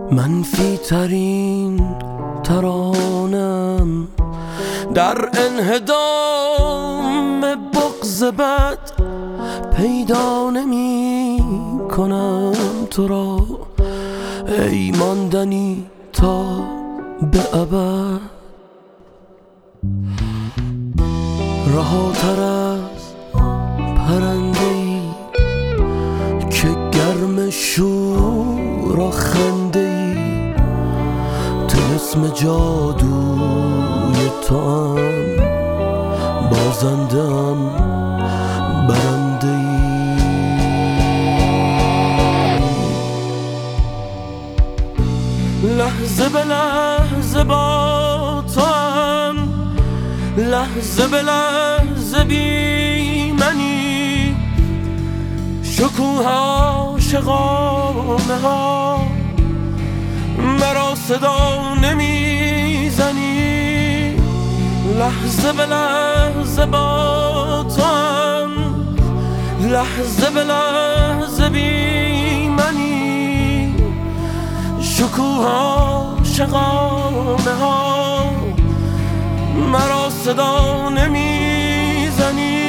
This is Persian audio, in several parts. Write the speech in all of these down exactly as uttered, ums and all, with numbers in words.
منفی ترین ترانم در انهدام بغض بد پیدا نمی کنم تو را، ای ماندنی تا به ابد. رهاتر از پرنده‌ای که گرم شور و خنده‌ای، طلسم جادوی توام، بازنده‌ام برنده‌ای. لحظه به لحظه با توام، لحظه به لحظه بی منی، شکوه عاشقانه ها مرا صدا نمیزنی. لحظه به لحظه با توام، لحظه به لحظه بی منی، شکوه عاشقانه ها مرا صدا نمیزنی.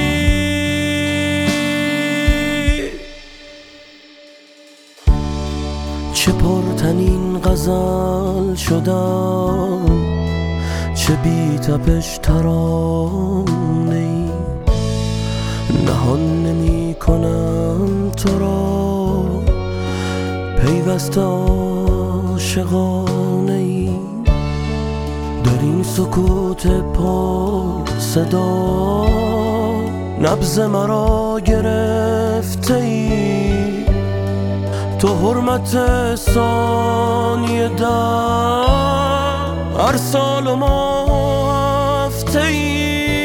چه پرتنین غزل شدم، چه بی تپش ترانه‌ای، نهان نمی کنم تو را پیوسته عاشقانه‌ای. در این سکوت پر صدا نبض مرا گرفته ای، تو حرمت ثانیه در هر سال و ماه هفته ای.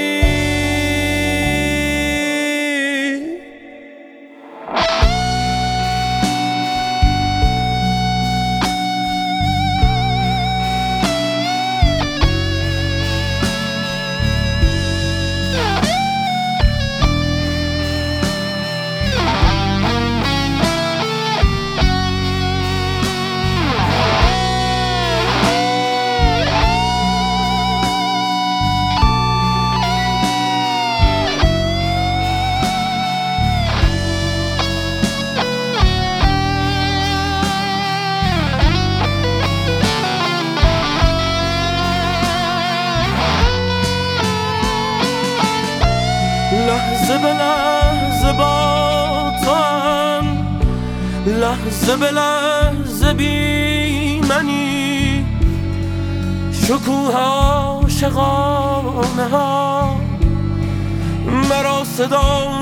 لحظه به لحظه با توام، لحظه به لحظه بی منی، شکوه عاشقانه ها مرا صدا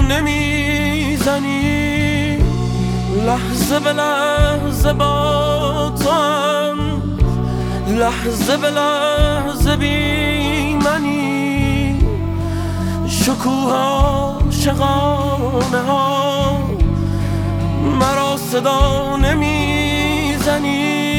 نمیزنی. لحظه به لحظه با توام، لحظه به لحظه بی منی، شکوه عاشقانه ها مرا صدا نمیزنی.